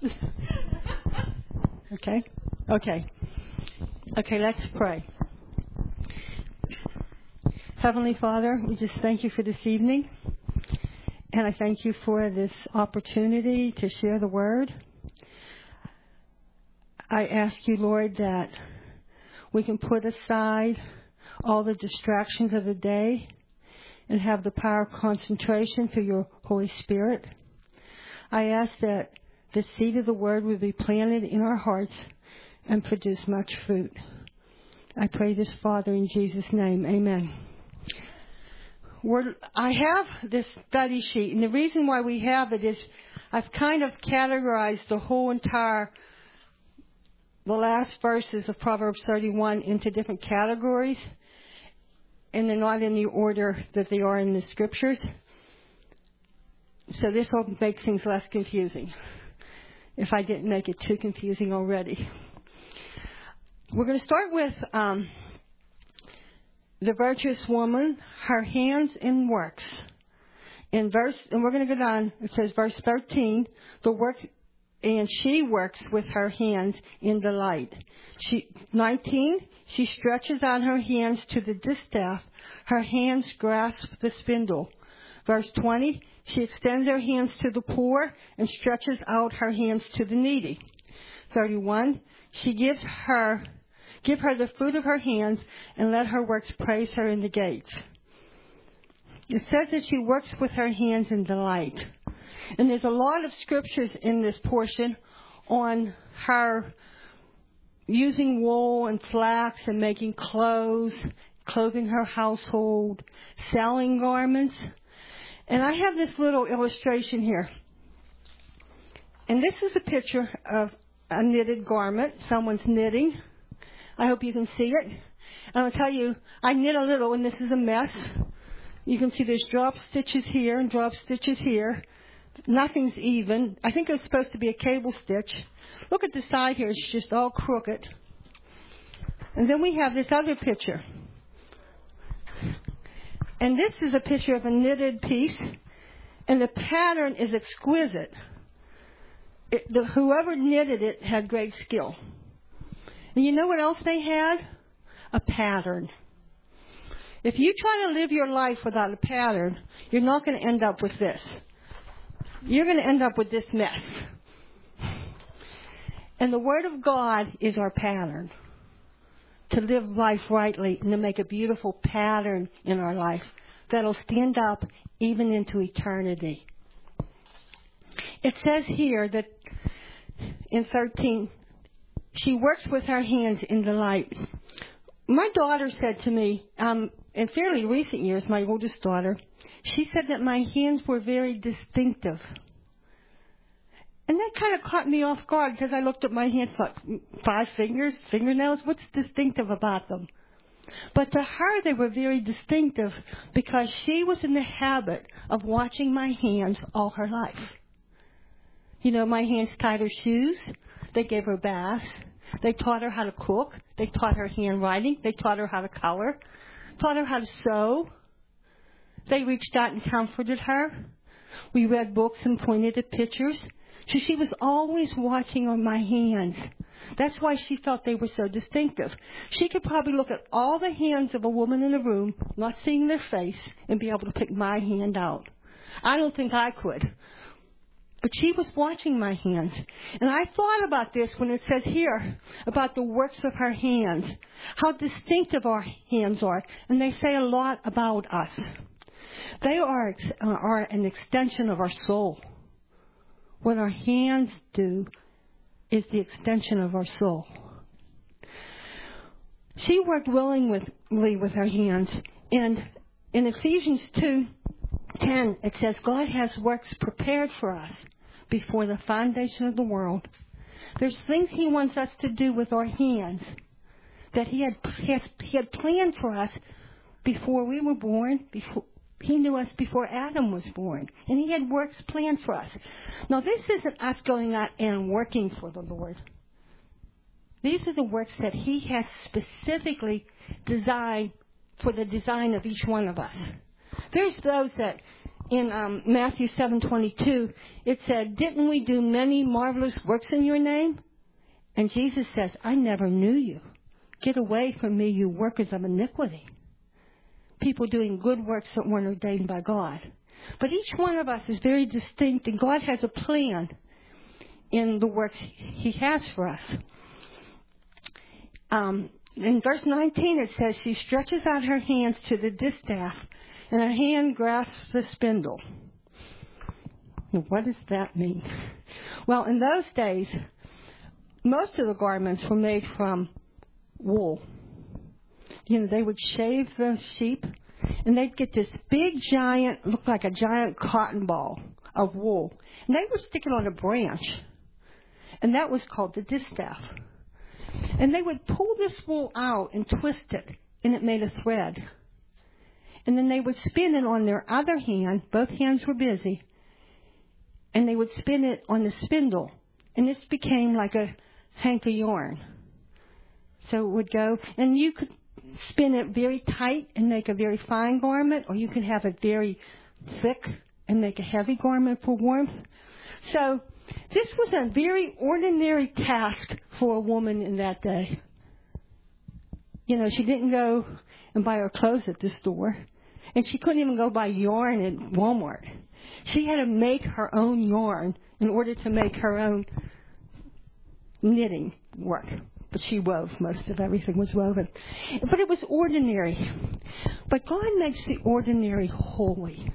Okay, let's pray. Heavenly Father, we just thank you for this evening. And I thank you for this opportunity to share the word. I ask you, Lord, that we can put aside all the distractions of the day and have the power of concentration through your Holy Spirit. I ask that the seed of the word would be planted in our hearts and produce much fruit. I pray this, Father, in Jesus' name. Amen. I have this study sheet, and the reason why we have it is I've kind of categorized the last verses of Proverbs 31 into different categories, and they're not in the order that they are in the scriptures. So this will make things less confusing, if I didn't make it too confusing already. We're going to start with the virtuous woman, her hands and works. And we're going to go down. It says, verse 13, and she works with her hands in the light. 19, she stretches out her hands to the distaff. Her hands grasp the spindle. Verse 20, she extends her hands to the poor and stretches out her hands to the needy. 31, she give her the fruit of her hands and let her works praise her in the gates. It says that she works with her hands in delight. And there's a lot of scriptures in this portion on her using wool and flax and making clothes, clothing her household, selling garments. And I have this little illustration here. And this is a picture of a knitted garment. Someone's knitting. I hope you can see it. And I'll tell you, I knit a little, and this is a mess. You can see there's drop stitches here and drop stitches here. Nothing's even. I think it's supposed to be a cable stitch. Look at the side here. It's just all crooked. And then we have this other picture. And this is a picture of a knitted piece. And the pattern is exquisite. Whoever knitted it had great skill. And you know what else they had? A pattern. If you try to live your life without a pattern, you're not going to end up with this. You're going to end up with this mess. And the Word of God is our pattern to live life rightly and to make a beautiful pattern in our life that'll stand up even into eternity. It says here that in 13, she works with her hands in delight. My daughter said to me, in fairly recent years, my oldest daughter, she said that my hands were very distinctive. And that kind of caught me off guard because I looked at my hands like 5 fingernails. What's distinctive about them? But to her, they were very distinctive because she was in the habit of watching my hands all her life. You know, my hands tied her shoes. They gave her baths. They taught her how to cook. They taught her handwriting. They taught her how to color. Taught her how to sew. They reached out and comforted her. We read books and pointed at pictures. So she was always watching on my hands. That's why she felt they were so distinctive. She could probably look at all the hands of a woman in the room, not seeing their face, and be able to pick my hand out. I don't think I could. But she was watching my hands. And I thought about this when it says here about the works of her hands, how distinctive our hands are. And they say a lot about us. They are an extension of our soul. What our hands do is the extension of our soul. She worked willingly with her hands. And in Ephesians 2:10, it says, God has works prepared for us before the foundation of the world. There's things He wants us to do with our hands that He had planned for us before we were born, He knew us before Adam was born. And He had works planned for us. Now, this isn't us going out and working for the Lord. These are the works that He has specifically designed for the design of each one of us. There's those that in Matthew 7:22, it said, "Didn't we do many marvelous works in your name?" And Jesus says, "I never knew you. Get away from me, you workers of iniquity." People doing good works that weren't ordained by God. But each one of us is very distinct, and God has a plan in the works He has for us. In verse 19 it says, "She stretches out her hands to the distaff, and her hand grasps the spindle." What does that mean? Well, in those days, most of the garments were made from wool. They would shave the sheep, and they'd get this big giant, looked like a giant cotton ball of wool. And they would stick it on a branch, and that was called the distaff. And they would pull this wool out and twist it, and it made a thread. And then they would spin it on their other hand. Both hands were busy. And they would spin it on the spindle. And this became like a hank of yarn. So it would go, and you could spin it very tight and make a very fine garment, or you could have it very thick and make a heavy garment for warmth. So this was a very ordinary task for a woman in that day. She didn't go and buy her clothes at the store, and she couldn't even go buy yarn at Walmart. She had to make her own yarn in order to make her own knitting work. But she wove. Most of everything was woven. But it was ordinary. But God makes the ordinary holy.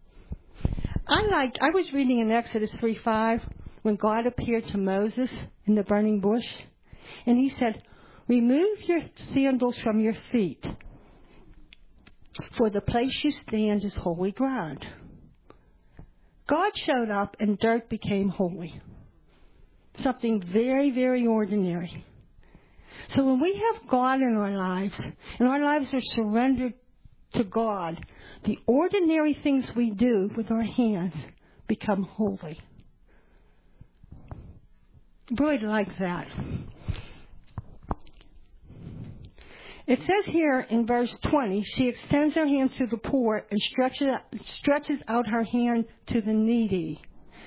I was reading in Exodus 3:5 when God appeared to Moses in the burning bush. And He said, "Remove your sandals from your feet, for the place you stand is holy ground." God showed up and dirt became holy. Something very, very ordinary. So when we have God in our lives, and our lives are surrendered to God, the ordinary things we do with our hands become holy. Really like that. It says here in verse 20, "She extends her hands to the poor and stretches out her hand to the needy."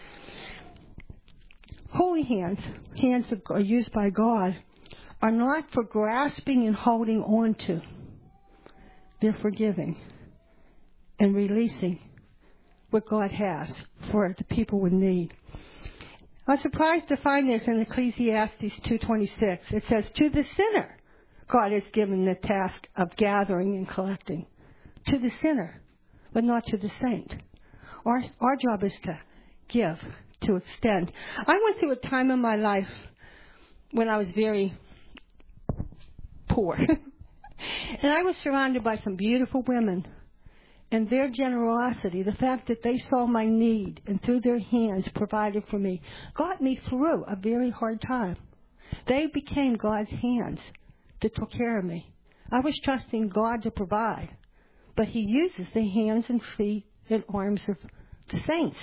Holy hands that are used by God, are not for grasping and holding on to. They're for giving and releasing what God has for the people in need. I was surprised to find this in Ecclesiastes 2:26. It says, "To the sinner, God has given the task of gathering and collecting." To the sinner, but not to the saint. Our job is to give, to extend. I went through a time in my life when I was very poor. And I was surrounded by some beautiful women. And their generosity, the fact that they saw my need and through their hands provided for me, got me through a very hard time. They became God's hands that took care of me. I was trusting God to provide. But He uses the hands and feet and arms of the saints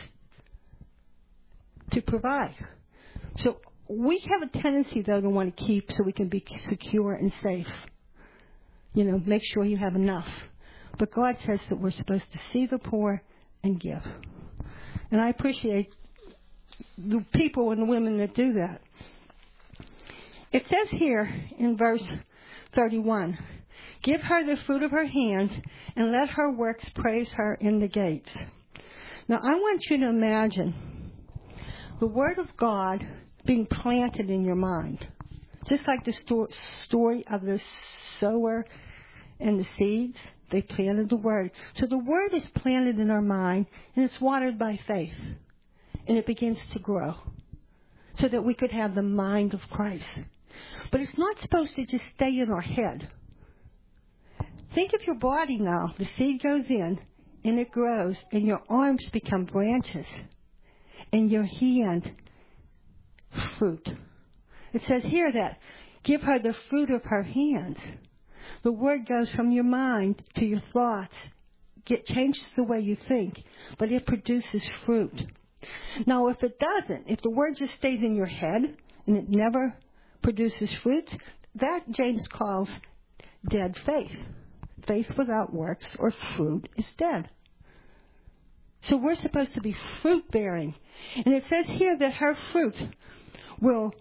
to provide. So we have a tendency, though, to want to keep so we can be secure and safe. Make sure you have enough. But God says that we're supposed to see the poor and give. And I appreciate the people and the women that do that. It says here in verse 31, "Give her the fruit of her hands and let her works praise her in the gates." Now I want you to imagine the Word of God being planted in your mind. Just like the story of the sower and the seeds, they planted the Word. So the Word is planted in our mind, and it's watered by faith. And it begins to grow so that we could have the mind of Christ. But it's not supposed to just stay in our head. Think of your body now. The seed goes in, and it grows, and your arms become branches, and your hand, fruit. It says here that, "Give her the fruit of her hands." The Word goes from your mind to your thoughts. It changes the way you think, but it produces fruit. Now, if it doesn't, if the Word just stays in your head and it never produces fruit, that James calls dead faith. Faith without works or fruit is dead. So we're supposed to be fruit-bearing. And it says here that her fruit will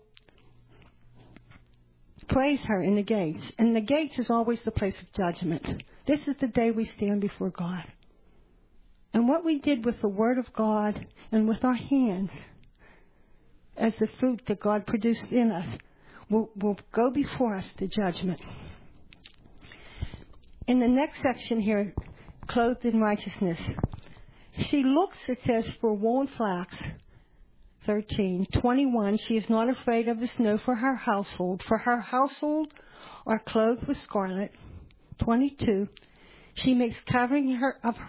praise her in the gates. And the gates is always the place of judgment. This is the day we stand before God. And what we did with the Word of God and with our hands as the fruit that God produced in us will go before us to judgment. In the next section here, clothed in righteousness, she looks, it says, for wool and flax. 13:21, she is not afraid of the snow for her household are clothed with scarlet. 22, she makes covering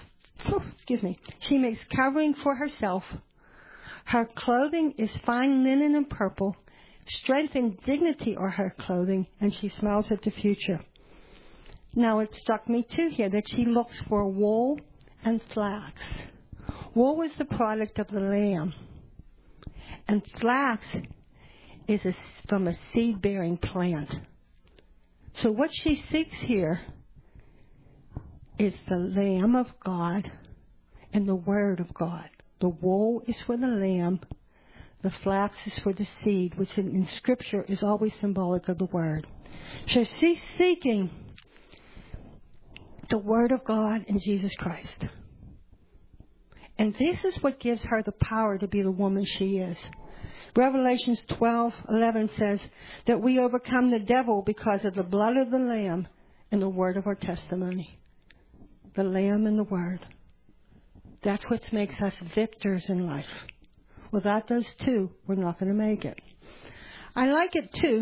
for herself. Her clothing is fine linen and purple. Strength and dignity are her clothing, and she smiles at the future. Now it struck me too here that she looks for wool and flax. Wool is the product of the lamb, and flax is from a seed-bearing plant. So what she seeks here is the Lamb of God and the Word of God. The wool is for the lamb. The flax is for the seed, which in Scripture is always symbolic of the Word. So she's seeking the Word of God in Jesus Christ. And this is what gives her the power to be the woman she is. Revelations 12:11 says that we overcome the devil because of the blood of the Lamb and the word of our testimony. The Lamb and the Word. That's what makes us victors in life. Without those two, we're not going to make it. I like it too.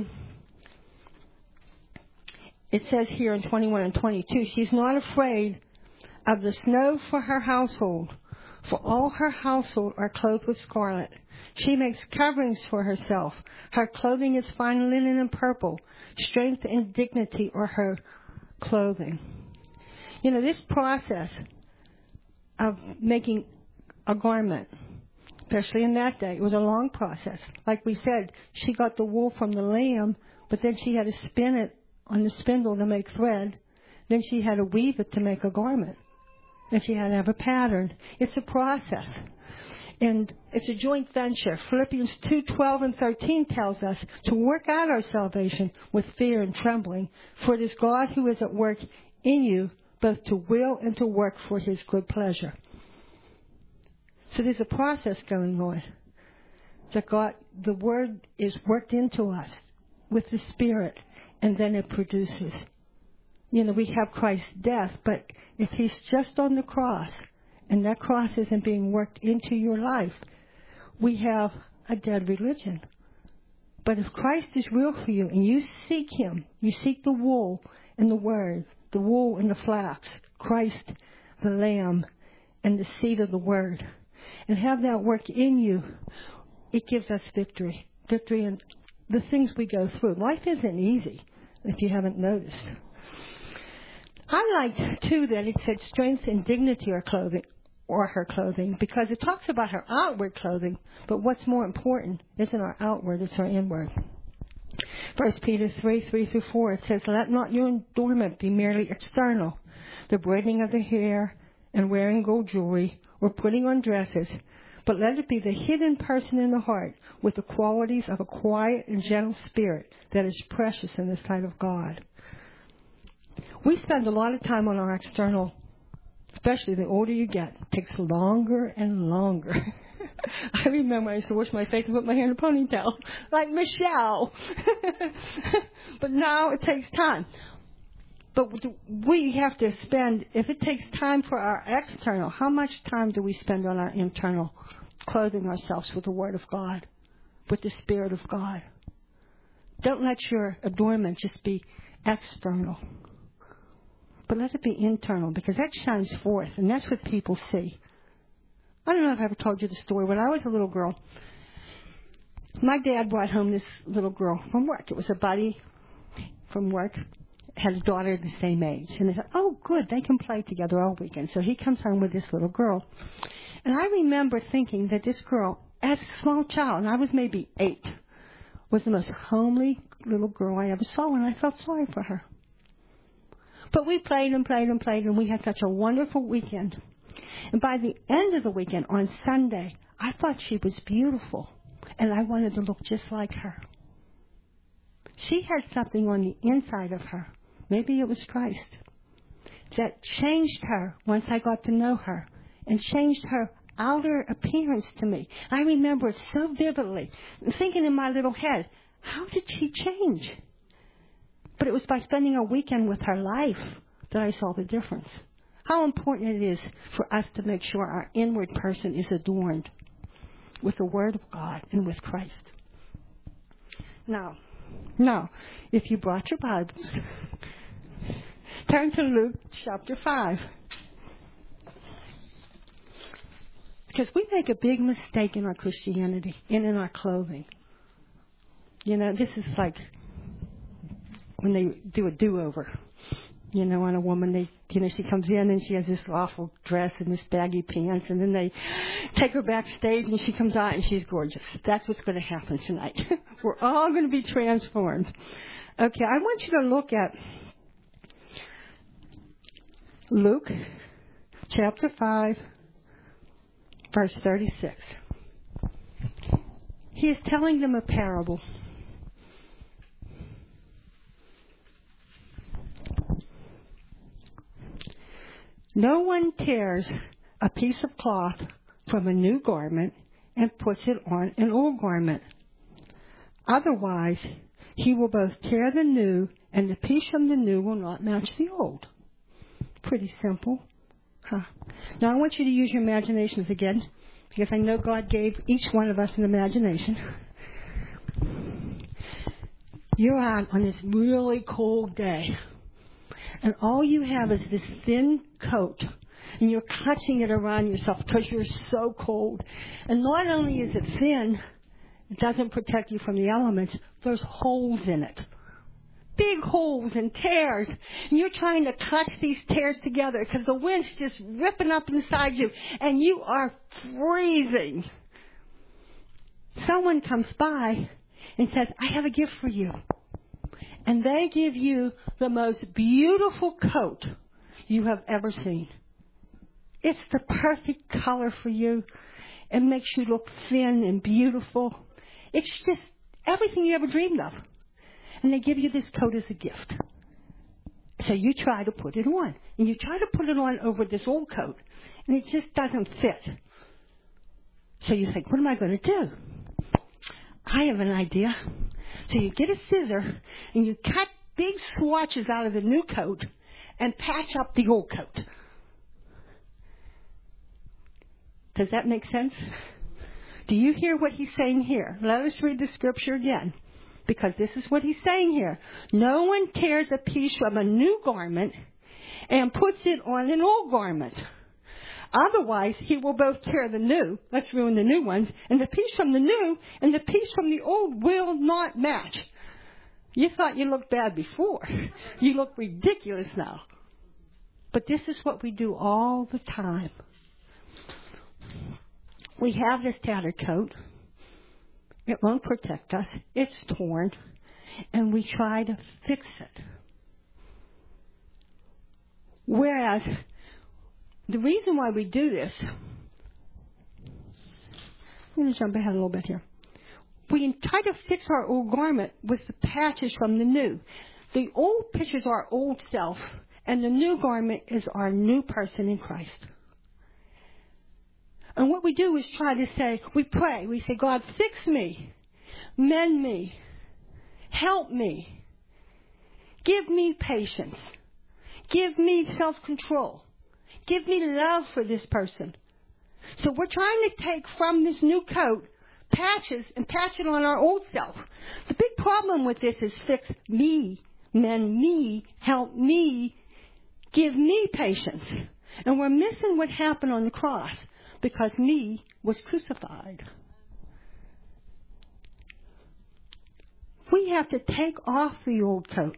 It says here in 21 and 22, she's not afraid of the snow for her household, for all her household are clothed with scarlet. She makes coverings for herself. Her clothing is fine linen and purple. Strength and dignity are her clothing. You know, this process of making a garment, especially in that day, it was a long process. Like we said, she got the wool from the lamb, but then she had to spin it on the spindle to make thread. Then she had to weave it to make a garment. And she had to have a pattern. It's a process. And it's a joint venture. Philippians 2:12 and 13 tells us to work out our salvation with fear and trembling, for it is God who is at work in you, both to will and to work for His good pleasure. So there's a process going on. That God, the Word is worked into us with the Spirit, and then it produces. You know, we have Christ's death, but if He's just on the cross, and that cross isn't being worked into your life, we have a dead religion. But if Christ is real for you, and you seek Him, you seek the wool and the Word, the wool and the flax, Christ, the Lamb, and the seed of the Word, and have that work in you, it gives us victory. Victory in the things we go through. Life isn't easy, if you haven't noticed. I liked, too, that it said strength and dignity are clothing, or her clothing, because it talks about her outward clothing, but what's more important isn't our outward, it's our inward. 1 Peter 3:3-4, it says, let not your adornment be merely external, the braiding of the hair and wearing gold jewelry or putting on dresses, but let it be the hidden person in the heart with the qualities of a quiet and gentle spirit that is precious in the sight of God. We spend a lot of time on our external, especially the older you get. It takes longer and longer. I remember I used to wash my face and put my hair in a ponytail, like Michelle. But now it takes time. But we have to spend, if it takes time for our external, how much time do we spend on our internal, clothing ourselves with the Word of God, with the Spirit of God? Don't let your adornment just be external, but let it be internal, because that shines forth, and that's what people see. I don't know if I ever told you the story. When I was a little girl, my dad brought home this little girl from work. It was a buddy from work, had a daughter the same age. And they said, oh, good, they can play together all weekend. So he comes home with this little girl. And I remember thinking that this girl, as a small child, and I was maybe 8, was the most homely little girl I ever saw, and I felt sorry for her. But we played and played and played, and we had such a wonderful weekend. And by the end of the weekend, on Sunday, I thought she was beautiful, and I wanted to look just like her. She had something on the inside of her, maybe it was Christ, that changed her once I got to know her, and changed her outer appearance to me. I remember it so vividly, thinking in my little head, how did she change? But it was by spending a weekend with her life that I saw the difference. How important it is for us to make sure our inward person is adorned with the Word of God and with Christ. Now, if you brought your Bibles, turn to Luke chapter 5. Because we make a big mistake in our Christianity and in our clothing. You know, this is like when they do a do-over. You know, on a woman, she comes in and she has this awful dress and this baggy pants, and then they take her backstage and she comes out and she's gorgeous. That's what's going to happen tonight. We're all going to be transformed. Okay, I want you to look at Luke chapter 5, verse 36. He is telling them a parable. No one tears a piece of cloth from a new garment and puts it on an old garment. Otherwise, he will both tear the new, and the piece from the new will not match the old. Pretty simple. Huh. Now, I want you to use your imaginations again, because I know God gave each one of us an imagination. You're out on this really cold day, and all you have is this thin coat, and you're clutching it around yourself because you're so cold. And not only is it thin, it doesn't protect you from the elements, there's holes in it. Big holes and tears. And you're trying to clutch these tears together because the wind's just ripping up inside you, and you are freezing. Someone comes by and says, I have a gift for you. And they give you the most beautiful coat you have ever seen. It's the perfect color for you. It makes you look thin and beautiful. It's just everything you ever dreamed of. And they give you this coat as a gift. So you try to put it on. And you try to put it on over this old coat. And it just doesn't fit. So you think, what am I going to do? I have an idea. So you get a scissor and you cut big swatches out of the new coat and patch up the old coat. Does that make sense? Do you hear what he's saying here? Let us read the scripture again, because this is what he's saying here. No one tears a piece from a new garment and puts it on an old garment. Otherwise, he will both tear the new, let's ruin the new ones, and the piece from the new and the piece from the old will not match. You thought you looked bad before. You look ridiculous now. But this is what we do all the time. We have this tattered coat. It won't protect us. It's torn. And we try to fix it. Whereas, the reason why we do this, I'm going to jump ahead a little bit here. We try to fix our old garment with the patches from the new. The old pictures our old self, and the new garment is our new person in Christ. And what we do is try to say, we pray, we say, God, fix me, mend me, help me, give me patience, give me self-control. Give me love for this person. So we're trying to take from this new coat patches and patch it on our old self. The big problem with this is fix me, mend me, help me, give me patience. And we're missing what happened on the cross because me was crucified. We have to take off the old coat.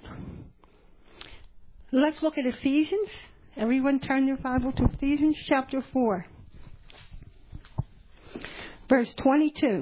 Let's look at Ephesians. Everyone turn their Bible to Ephesians chapter 4, verse 22.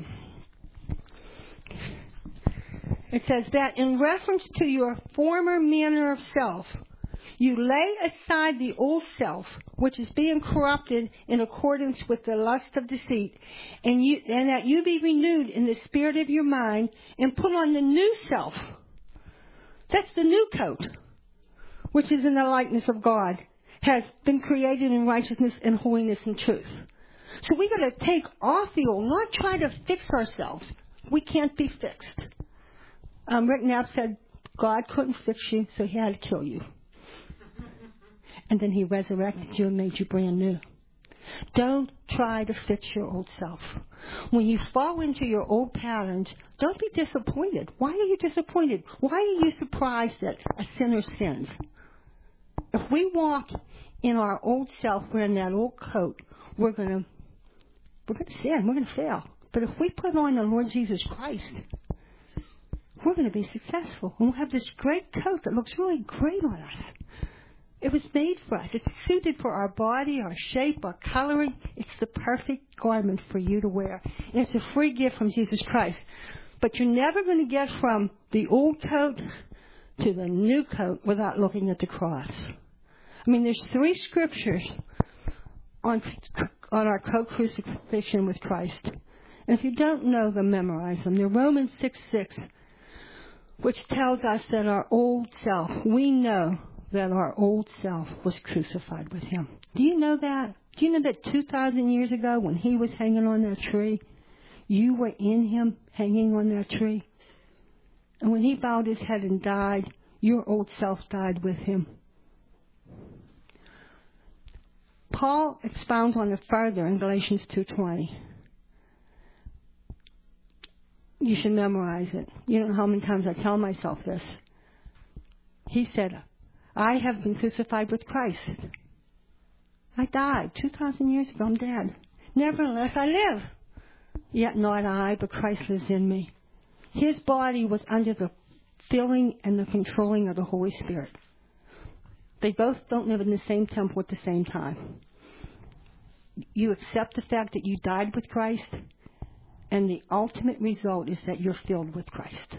It says that in reference to your former manner of self, You lay aside the old self, which is being corrupted in accordance with the lust of deceit, and that you be renewed in the spirit of your mind, and put on the new self. That's the new coat, which is in the likeness of God, has been created in righteousness and holiness and truth. So we got to take off the old, not try to fix ourselves. We can't be fixed. Rick Knapp said God couldn't fix you, so he had to kill you. And then he resurrected you and made you brand new. Don't try to fix your old self. When you fall into your old patterns, don't be disappointed. Why are you disappointed? Why are you surprised that a sinner sins? If we walk in our old self, wearing that old coat, we're going to sin. We're going to fail. But if we put on the Lord Jesus Christ, we're going to be successful. And we'll have this great coat that looks really great on us. It was made for us. It's suited for our body, our shape, our coloring. It's the perfect garment for you to wear. And it's a free gift from Jesus Christ. But you're never going to get from the old coat to the new coat without looking at the cross. I mean, there's 3 scriptures on our co-crucifixion with Christ. And if you don't know them, memorize them. They're Romans 6:6, which tells us that our old self, we know that our old self was crucified with him. Do you know that? Do you know that 2,000 years ago when he was hanging on that tree, you were in him hanging on that tree? And when he bowed his head and died, your old self died with him. Paul expounds on it further in Galatians 2:20. You should memorize it. You don't know how many times I tell myself this. He said, I have been crucified with Christ. I died 2,000 years ago. I'm dead. Nevertheless, I live. Yet not I, but Christ lives in me. His body was under the filling and the controlling of the Holy Spirit. They both don't live in the same temple at the same time. You accept the fact that you died with Christ, and the ultimate result is that you're filled with Christ.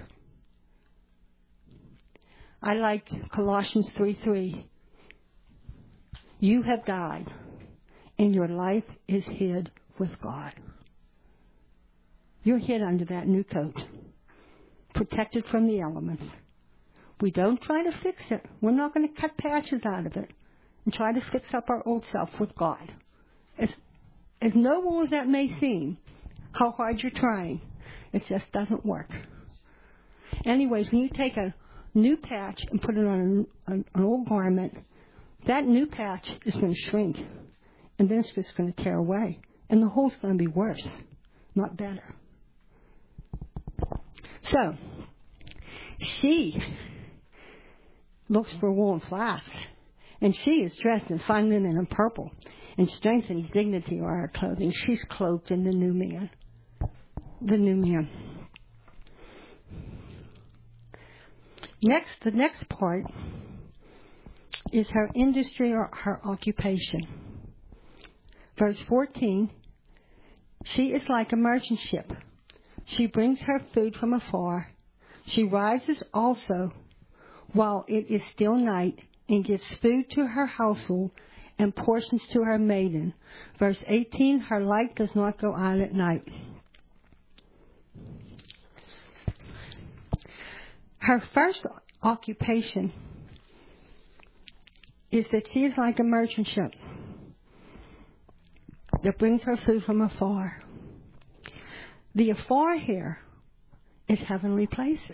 I like Colossians 3:3. You have died, and your life is hid with God. You're hid under that new coat, protected from the elements. We don't try to fix it. We're not going to cut patches out of it and try to fix up our old self with God. As noble as that may seem, how hard you're trying, it just doesn't work. Anyways, when you take a new patch and put it on an old garment, that new patch is going to shrink, and then it's just going to tear away, and the hole's going to be worse, not better. So, she looks for wool and flax, and she is dressed in fine linen and purple, and strength and dignity are her clothing. She's clothed in the new man. The new man. The next part is her industry or her occupation. Verse 14, she is like a merchant ship. She brings her food from afar. She rises also while it is still night and gives food to her household and portions to her maiden. Verse 18, her light does not go out at night. Her first occupation is that she is like a merchant ship that brings her food from afar. The afar here is heavenly places.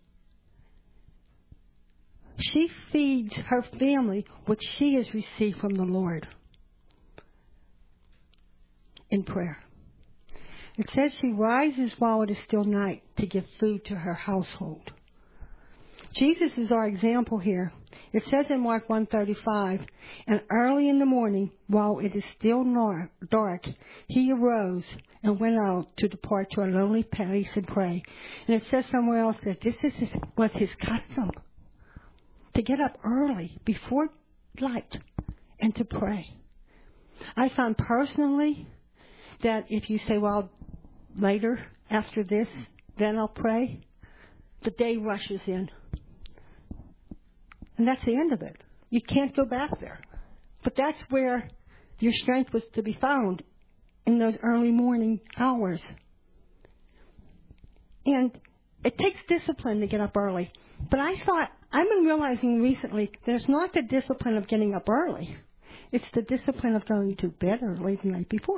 She feeds her family what she has received from the Lord in prayer. It says she rises while it is still night to give food to her household. Jesus is our example here. It says in Mark 1:35, and early in the morning, while it is still dark, he arose and went out to depart to a lonely place and pray. And it says somewhere else that this was his custom, to get up early before light and to pray. I found personally that if you say, well, later, after this, then I'll pray, the day rushes in. And that's the end of it. You can't go back there. But that's where your strength was to be found, in those early morning hours. And it takes discipline to get up early. But I've been realizing recently that it's not the discipline of getting up early. It's the discipline of going to bed early the night before.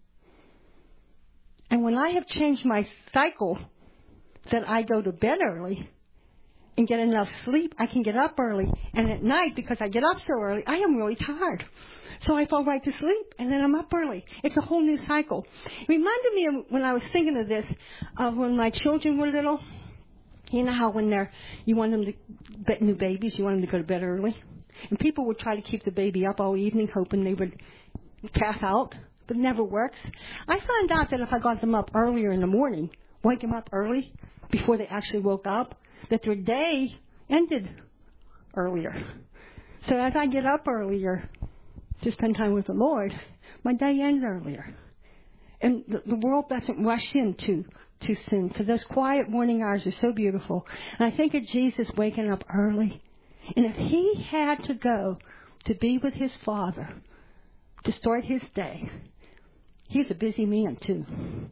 And when I have changed my cycle that I go to bed early and get enough sleep, I can get up early. And at night, because I get up so early, I am really tired. So I fall right to sleep, and then I'm up early. It's a whole new cycle. It reminded me of, when I was thinking of this, of when my children were little. You know how when you want them to, new babies, you want them to go to bed early? And people would try to keep the baby up all evening, hoping they would pass out, but it never works. I found out that if I got them up earlier in the morning, wake them up early, before they actually woke up, that their day ended earlier. So as I get up earlier to spend time with the Lord, my day ends earlier. And the world doesn't rush into sin, because those quiet morning hours are so beautiful. And I think of Jesus waking up early. And if he had to go to be with his Father to start his day, he's a busy man too.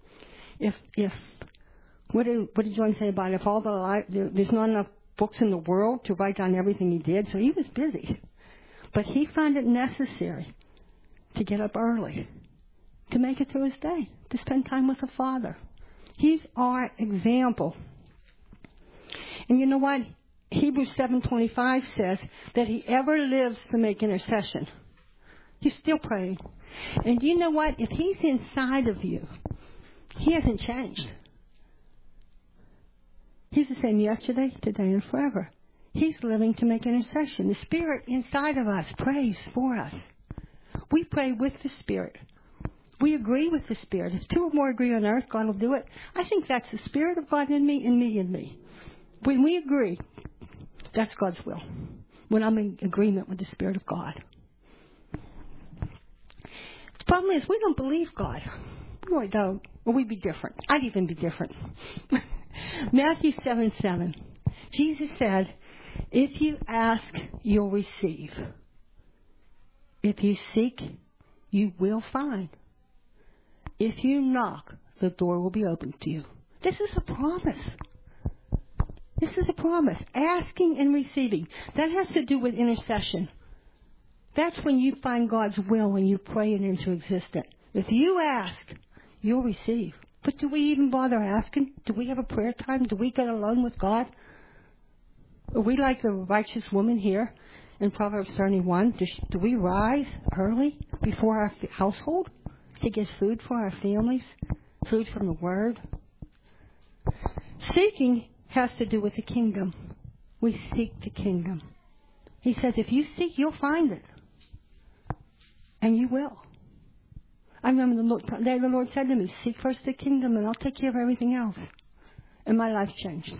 What did John say about it? If there's not enough books in the world to write down everything he did, so he was busy. But he found it necessary to get up early, to make it through his day, to spend time with the Father. He's our example. And you know what? Hebrews 7:25 says that he ever lives to make intercession. He's still praying. And you know what? If he's inside of you, he hasn't changed. He's the same yesterday, today, and forever. He's living to make intercession. The Spirit inside of us prays for us. We pray with the Spirit. We agree with the Spirit. If two or more agree on earth, God will do it. I think that's the Spirit of God in me and me in me. When we agree, that's God's will. When I'm in agreement with the Spirit of God. The problem is we don't believe God. We really don't. Or we'd be different. I'd even be different. Matthew 7:7. Jesus said, if you ask, you'll receive. If you seek, you will find. If you knock, the door will be opened to you. This is a promise. This is a promise. Asking and receiving. That has to do with intercession. That's when you find God's will and you pray it into existence. If you ask, you'll receive. But do we even bother asking? Do we have a prayer time? Do we get alone with God? Are we like the righteous woman here in Proverbs 31? Do we rise early before our household to get food for our families? Food from the Word? Seeking has to do with the kingdom. We seek the kingdom. He says, if you seek, you'll find it. And you will. I remember the day the Lord said to me, seek first the kingdom and I'll take care of everything else. And my life changed.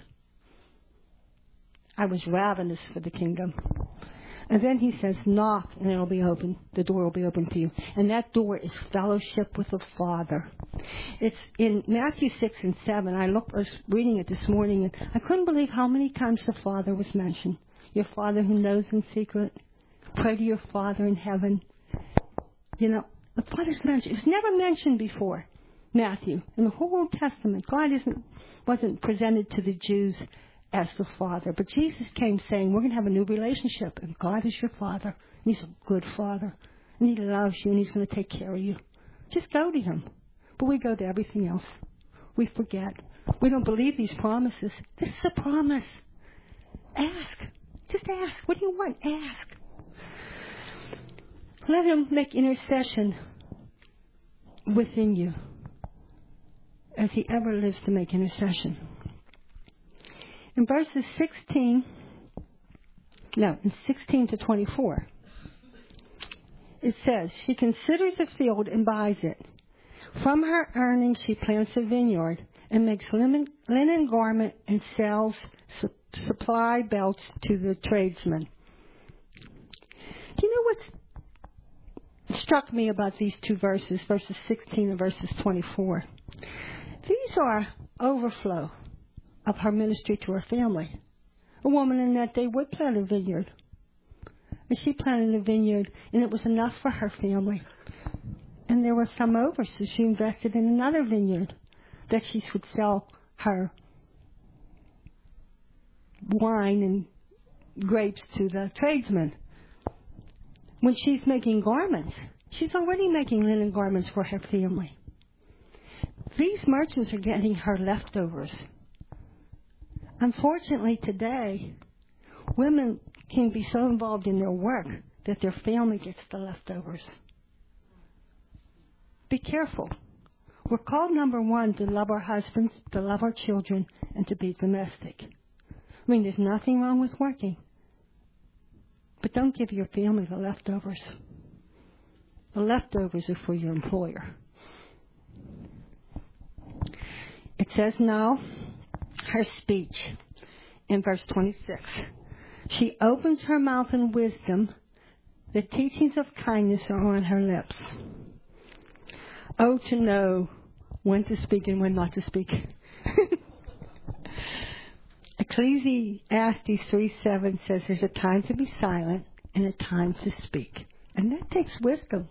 I was ravenous for the kingdom. And then he says, knock and it'll be open. The door will be open to you. And that door is fellowship with the Father. It's in Matthew 6 and 7. I was reading it this morning and I couldn't believe how many times the Father was mentioned. Your Father who knows in secret. Pray to your Father in heaven. You know, the Father's mentioned. It was never mentioned before, Matthew. In the whole Old Testament, God wasn't presented to the Jews as the Father. But Jesus came saying, we're going to have a new relationship. And God is your Father. And He's a good Father. And He loves you and He's going to take care of you. Just go to Him. But we go to everything else. We forget. We don't believe these promises. This is a promise. Ask. Just ask. What do you want? Ask. Let Him make intercession within you as He ever lives to make intercession. In verses 16 to 24, it says, she considers a field and buys it. From her earnings, she plants a vineyard and makes linen garment and sells supply belts to the tradesmen. Do you know what struck me about these two verses 16 and verses 24? These are overflow of her ministry to her family. A woman in that day would plant a vineyard. And she planted a vineyard, and it was enough for her family. And there was some over, so she invested in another vineyard that she would sell her wine and grapes to the tradesmen. When she's making garments, she's already making linen garments for her family. These merchants are getting her leftovers. Unfortunately, today, women can be so involved in their work that their family gets the leftovers. Be careful. We're called, number one, to love our husbands, to love our children, and to be domestic. I mean, there's nothing wrong with working. But don't give your family the leftovers. The leftovers are for your employer. It says now, her speech in verse 26. She opens her mouth in wisdom. The teachings of kindness are on her lips. Oh, to know when to speak and when not to speak. Ecclesiastes 3:7 says there's a time to be silent and a time to speak. And that takes wisdom.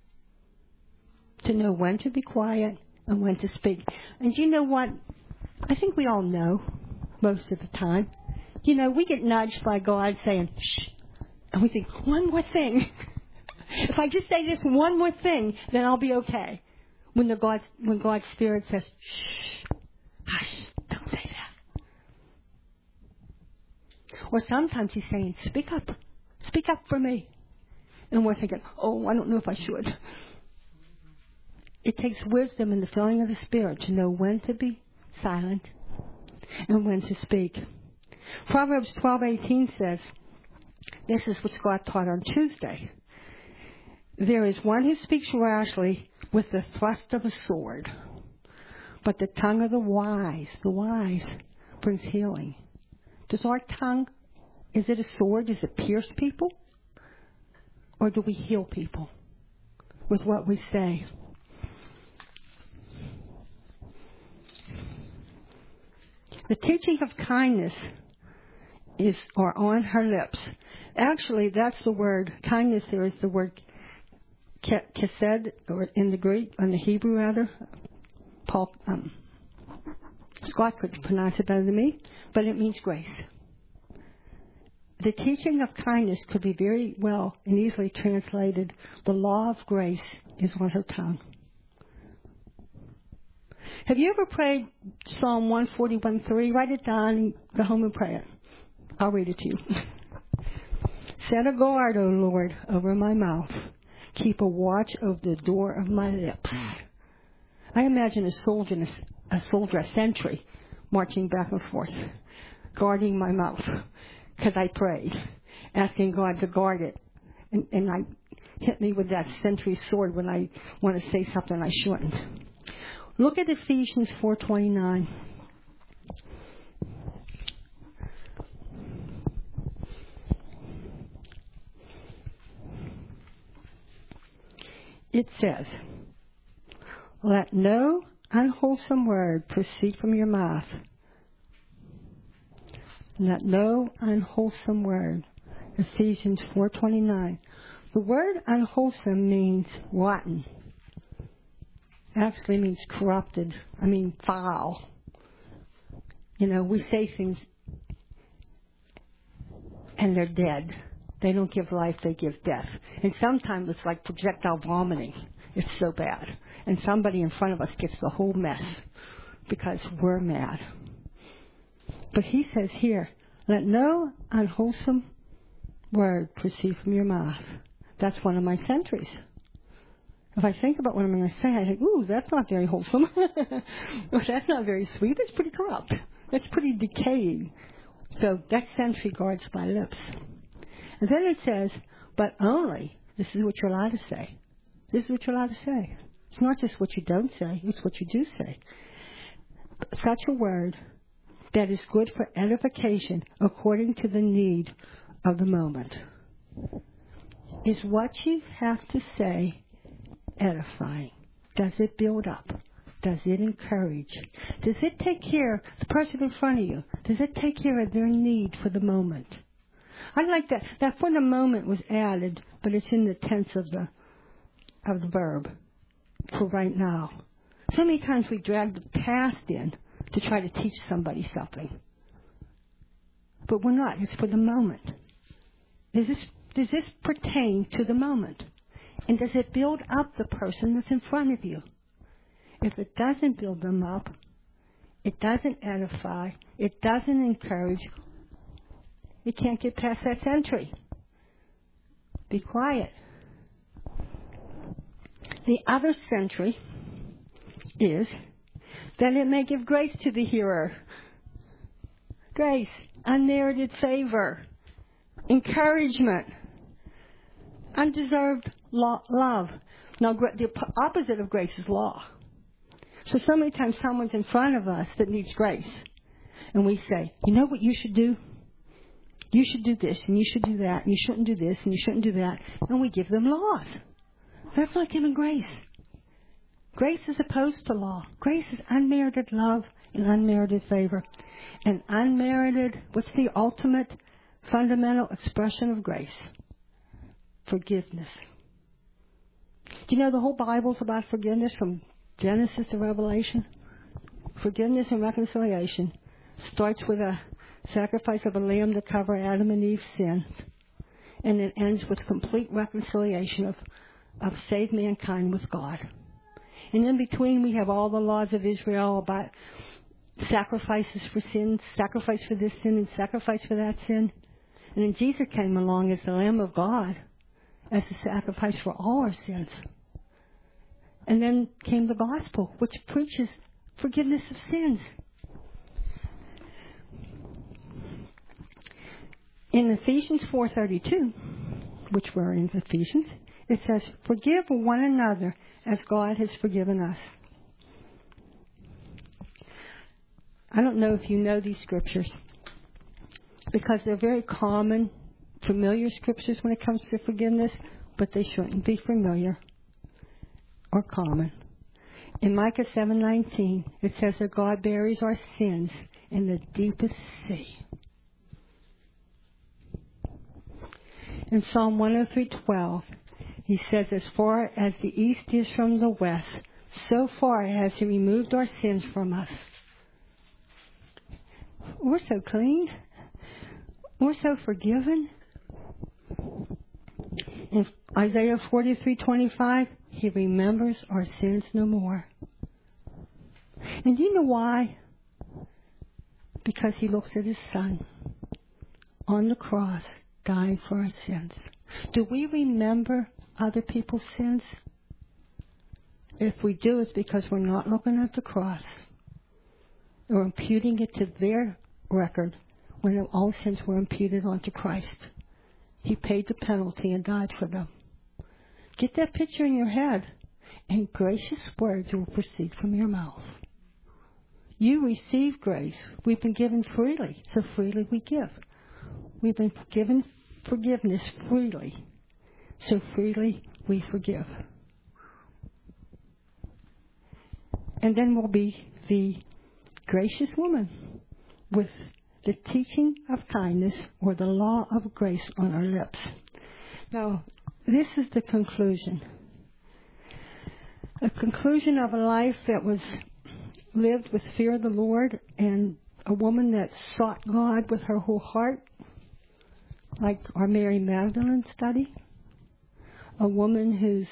To know when to be quiet and when to speak. And you know what? I think we all know most of the time. You know, we get nudged by God saying, shh. And we think, one more thing. If I just say this one more thing, then I'll be okay. When God's Spirit says, shh, hush, don't say that. Or sometimes He's saying, speak up for me. And we're thinking, oh, I don't know if I should. It takes wisdom and the filling of the Spirit to know when to be silent and when to speak. Proverbs 12:18 says, this is what Scott taught on Tuesday. There is one who speaks rashly with the thrust of a sword, but the tongue of the wise brings healing. Does our tongue, is it a sword? Does it pierce people? Or do we heal people with what we say? The teaching of kindness are on her lips. Actually, that's the word, kindness there is the word chesed, or in the Greek, in the Hebrew rather. Scott could pronounce it better than me, but it means grace. The teaching of kindness could be very well and easily translated, the law of grace is on her tongue. Have you ever prayed Psalm 141:3? Write it down and go home and pray it. I'll read it to you. Set a guard, O Lord, over my mouth. Keep a watch over the door of my lips. I imagine a soldier, a sentry, marching back and forth, guarding my mouth, because I prayed, asking God to guard it. And I hit me with that sentry's sword when I want to say something I shouldn't. Look at Ephesians 4:29. It says, let no unwholesome word proceed from your mouth. Let no unwholesome word. Ephesians 4:29. The word unwholesome means rotten. Actually means corrupted. I mean foul. You know, we say things and they're dead. They don't give life, they give death. And sometimes it's like projectile vomiting. It's so bad. And somebody in front of us gets the whole mess because we're mad. But he says here, let no unwholesome word proceed from your mouth. That's one of my sentries. If I think about what I'm going to say, I think, ooh, that's not very wholesome. Or that's not very sweet. That's pretty corrupt. That's pretty decaying. So that sentry guards my lips. And then it says, but only, this is what you're allowed to say. This is what you're allowed to say. It's not just what you don't say, it's what you do say. Such a word that is good for edification according to the need of the moment. Is what you have to say edifying? Does it build up? Does it encourage? Does it take care of the person in front of you? Does it take care of their need for the moment? I like that. That for the moment was added, but it's in the tense of the verb for right now. So many times we drag the past in to try to teach somebody something. But we're not. It's for the moment. Does this pertain to the moment? And does it build up the person that's in front of you? If it doesn't build them up, it doesn't edify, it doesn't encourage, you can't get past that century. Be quiet. The other century is that it may give grace to the hearer. Grace, unmerited favor, encouragement, undeserved love. Now, the opposite of grace is law. So many times someone's in front of us that needs grace. And we say, you know what you should do? You should do this, and you should do that, and you shouldn't do this, and you shouldn't do that. And we give them laws. That's not giving grace. Grace is opposed to law. Grace is unmerited love and unmerited favor. And unmerited, what's the ultimate fundamental expression of grace? Forgiveness. Do you know the whole Bible's about forgiveness from Genesis to Revelation? Forgiveness and reconciliation starts with a sacrifice of a lamb to cover Adam and Eve's sins. And it ends with complete reconciliation of saved mankind with God. And in between we have all the laws of Israel about sacrifices for sins, sacrifice for this sin and sacrifice for that sin. And then Jesus came along as the Lamb of God, as a sacrifice for all our sins. And then came the gospel, which preaches forgiveness of sins. In Ephesians 4:32, which we're in Ephesians, it says, forgive one another as God has forgiven us. I don't know if you know these scriptures, because they're very common, familiar scriptures when it comes to forgiveness, but they shouldn't be familiar or common. In Micah 7:19, it says that God buries our sins in the deepest sea. In Psalm 103:12, he says, as far as the east is from the west, so far has he removed our sins from us. We're so clean. We're so forgiven. In Isaiah 43:25, he remembers our sins no more. And do you know why? Because he looks at his son on the cross, dying for our sins. Do we remember other people's sins? If we do, it's because we're not looking at the cross. We're imputing it to their record when all sins were imputed onto Christ. He paid the penalty and died for them. Get that picture in your head, and gracious words will proceed from your mouth. You receive grace. We've been given freely, so freely we give. We've been given forgiveness freely, so freely we forgive. And then we'll be the gracious woman with the teaching of kindness or the law of grace on our lips. Now, this is the conclusion. A conclusion of a life that was lived with fear of the Lord, and a woman that sought God with her whole heart, like our Mary Magdalene study. A woman whose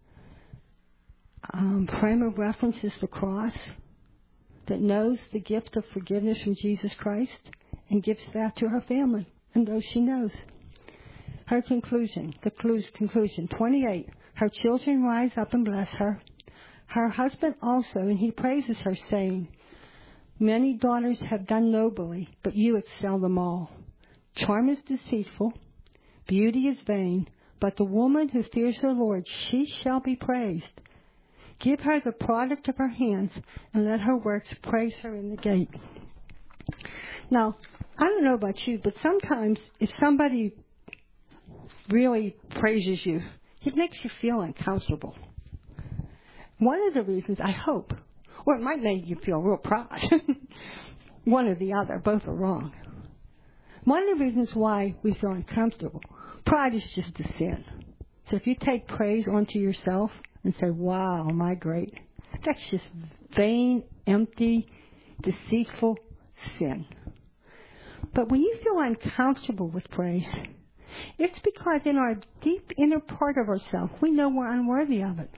frame of reference is the cross, that knows the gift of forgiveness from Jesus Christ and gives that to her family and those she knows. Her conclusion, 28, her children rise up and bless her. Her husband also, and he praises her, saying, many daughters have done nobly, but you excel them all. Charm is deceitful, beauty is vain, but the woman who fears the Lord, she shall be praised. Give her the product of her hands, and let her works praise her in the gate. Now, I don't know about you, but sometimes if somebody really praises you, it makes you feel uncomfortable. One of the reasons, I hope, or it might make you feel real proud. One or the other, both are wrong. One of the reasons why we feel uncomfortable, pride is just a sin. So if you take praise onto yourself and say, wow, am I great? That's just vain, empty, deceitful sin. But when you feel uncomfortable with praise, it's because in our deep inner part of ourselves, we know we're unworthy of it.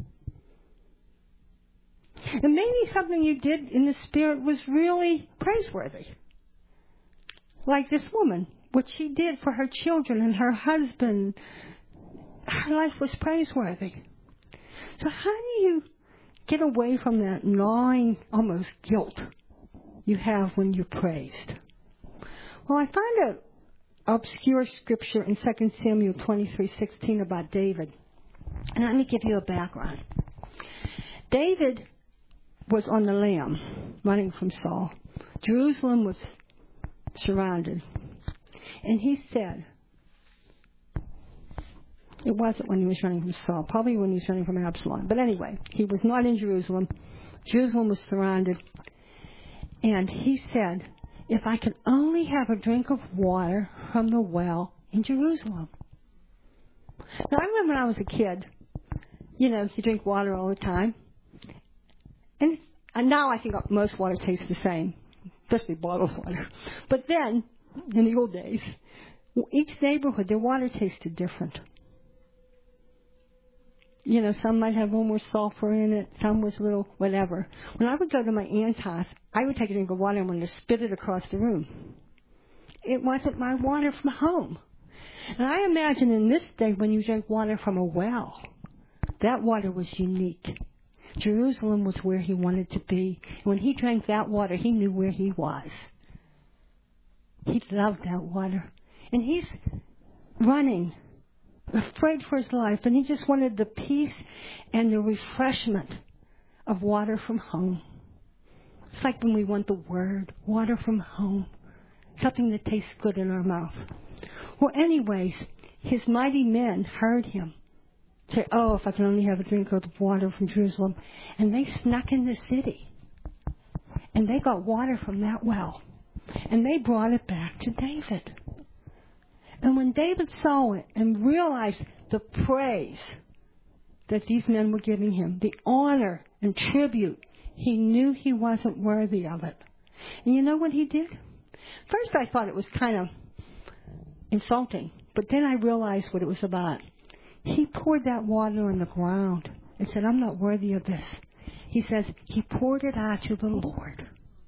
And maybe something you did in the Spirit was really praiseworthy. Like this woman, what she did for her children and her husband, her life was praiseworthy. So how do you get away from that gnawing, almost guilt you have when you're praised? Well, I found an obscure scripture in 2 Samuel 23:16 about David. And let me give you a background. David was on the lam, running from Saul. Jerusalem was surrounded. And he said, it wasn't when he was running from Saul, probably when he was running from Absalom. But anyway, he was not in Jerusalem. Jerusalem was surrounded. And he said, if I could only have a drink of water from the well in Jerusalem. Now, I remember when I was a kid, you drink water all the time. And now I think most water tastes the same, especially bottled water. But then, in the old days, each neighborhood, their water tasted different. Some might have a little more sulfur in it, some was a little whatever. When I would go to my aunt's house, I would take a drink of water and want to spit it across the room. It wasn't my water from home. And I imagine in this day when you drink water from a well, that water was unique. Jerusalem was where he wanted to be. When he drank that water, he knew where he was. He loved that water. And he's running, afraid for his life, and he just wanted the peace and the refreshment of water from home. It's like when we want the word, water from home, something that tastes good in our mouth. Well, anyways, his mighty men heard him say, oh, if I can only have a drink of water from Jerusalem. And they snuck in the city. And they got water from that well. And they brought it back to David. And when David saw it and realized the praise that these men were giving him, the honor and tribute, he knew he wasn't worthy of it. And you know what he did? First I thought it was kind of insulting. But then I realized what it was about. He poured that water on the ground and said, I'm not worthy of this. He says, he poured it out to the Lord.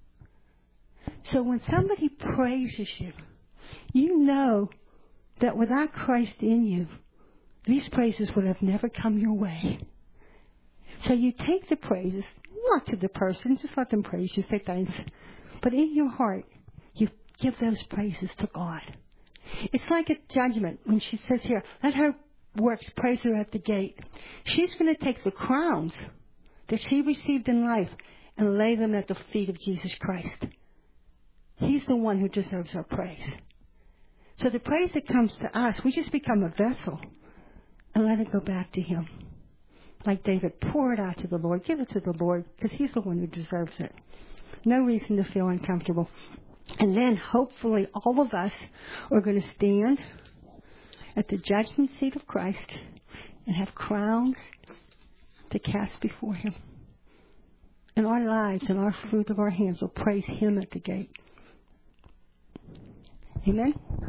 So when somebody praises you, you know that without Christ in you, these praises would have never come your way. So you take the praises, not to the person, just let them praise you, say thanks. But in your heart, you give those praises to God. It's like a judgment when she says here, let her works praise her at the gate. She's going to take the crowns that she received in life and lay them at the feet of Jesus Christ. He's the one who deserves our praise. So the praise that comes to us, we just become a vessel and let it go back to him. Like David, pour it out to the Lord. Give it to the Lord because he's the one who deserves it. No reason to feel uncomfortable. And then hopefully all of us are going to stand at the judgment seat of Christ and have crowns to cast before him. And our lives and our fruit of our hands will praise him at the gate. Amen?